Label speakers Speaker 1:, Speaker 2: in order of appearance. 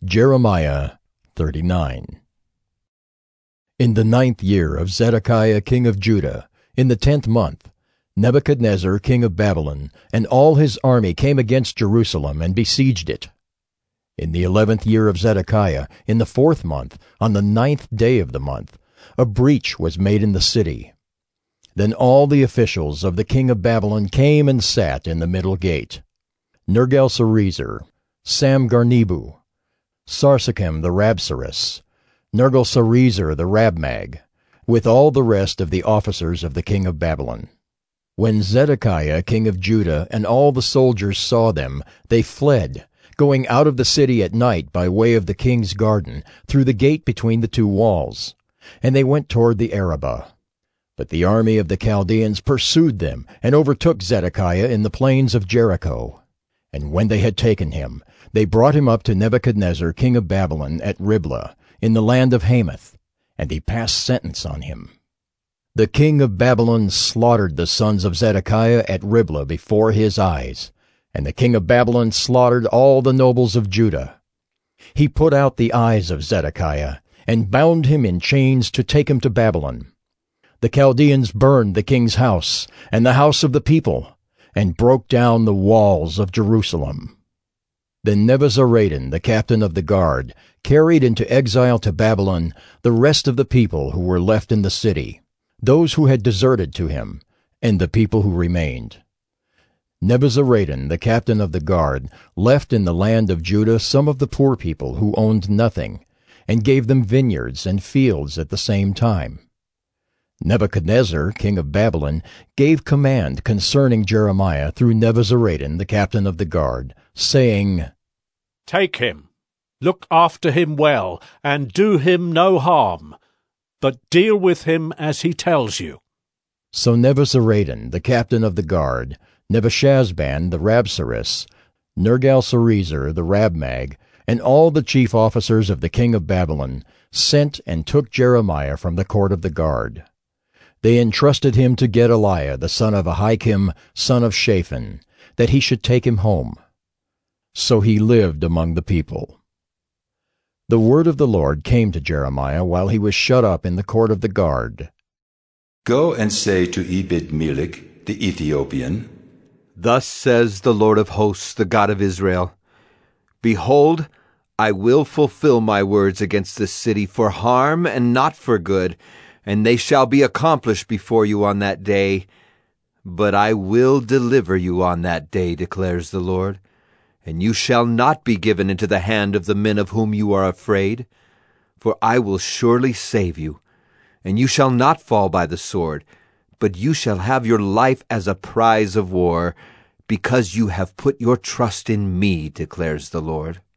Speaker 1: Jeremiah 39. In the 9th year of Zedekiah king of Judah, in the 10th month, Nebuchadnezzar king of Babylon and all his army came against Jerusalem and besieged it. In the 11th year of Zedekiah, in the 4th month, on the 9th day of the month, a breach was made in the city. Then all the officials of the king of Babylon came and sat in the middle gate: Nergal-Sarezer, Samgarnebu, Sarsechim the Rabsaris, Nergal-Sarezer the Rabmag, with all the rest of the officers of the king of Babylon. When Zedekiah king of Judah and all the soldiers saw them, they fled, going out of the city at night by way of the king's garden, through the gate between the two walls, and they went toward the Arabah. But the army of the Chaldeans pursued them, and overtook Zedekiah in the plains of Jericho. And when they had taken him, they brought him up to Nebuchadnezzar king of Babylon at Riblah, in the land of Hamath, and he passed sentence on him. The king of Babylon slaughtered the sons of Zedekiah at Riblah before his eyes, and the king of Babylon slaughtered all the nobles of Judah. He put out the eyes of Zedekiah, and bound him in chains to take him to Babylon. The Chaldeans burned the king's house, and the house of the people, and broke down the walls of Jerusalem. Then Nebuzaradan, the captain of the guard, carried into exile to Babylon the rest of the people who were left in the city, those who had deserted to him, and the people who remained. Nebuzaradan, the captain of the guard, left in the land of Judah some of the poor people who owned nothing, and gave them vineyards and fields at the same time. Nebuchadnezzar, king of Babylon, gave command concerning Jeremiah through Nebuzaradan, the captain of the guard, saying,
Speaker 2: "Take him, look after him well, and do him no harm, but deal with him as he tells you."
Speaker 1: So Nebuzaradan, the captain of the guard, Nebushazban the Rabsaris, Nergal-Sarezer the Rabmag, and all the chief officers of the king of Babylon sent and took Jeremiah from the court of the guard. They entrusted him to Gedaliah the son of Ahikam, son of Shaphan, that he should take him home. So he lived among the people. The word of the Lord came to Jeremiah while he was shut up in the court of the guard.
Speaker 3: Go and say to Ebed-Melech the Ethiopian,
Speaker 4: "Thus says the Lord of hosts, the God of Israel, Behold, I will fulfill my words against this city for harm and not for good, and they shall be accomplished before you on that day. But I will deliver you on that day, declares the Lord, and you shall not be given into the hand of the men of whom you are afraid. For I will surely save you, and you shall not fall by the sword, but you shall have your life as a prize of war, because you have put your trust in me, declares the Lord."